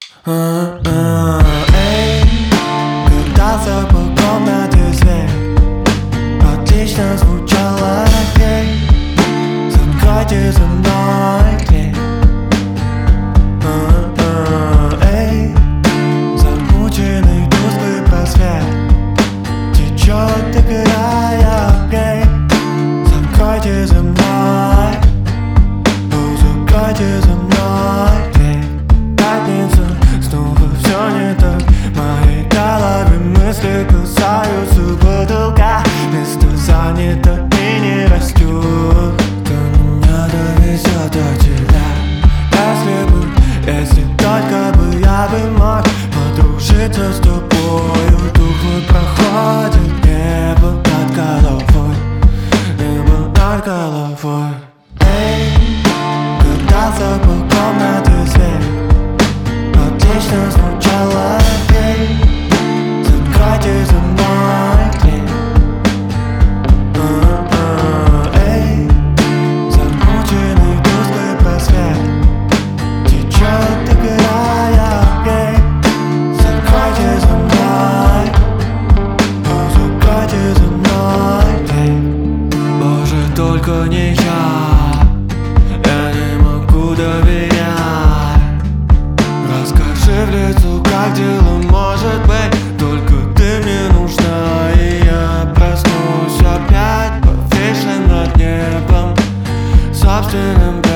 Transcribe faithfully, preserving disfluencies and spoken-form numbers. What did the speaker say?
А, а, эй, катался по комнате свет, отлично звучало, эй, закройте за мной дверь. А, а, эй, замученный тусклый просвет течет, играя, эй, закройте за мной, о, закройте за мной дверь. Пятница, снова все не так, в моей голове мысли касаются потолка. Место занято и не растет, кто меня довезет до тебя. Если бы, если только бы я бы мог подружиться с тобою. Тухло проходит небо над головой, небо над головой. Эй, катался по комнате свет, отлично звучало, эй, закройте за мной дверь. А, а, эй, замученный тусклый просвет течет, играя, эй, закройте за мной, о, закройте за мной дверь. Боже, только не я, я не могу доверять. Расскажи в лицо, как дела, может быть, только ты мне нужна. И я проснусь опять, повешен над небом собственным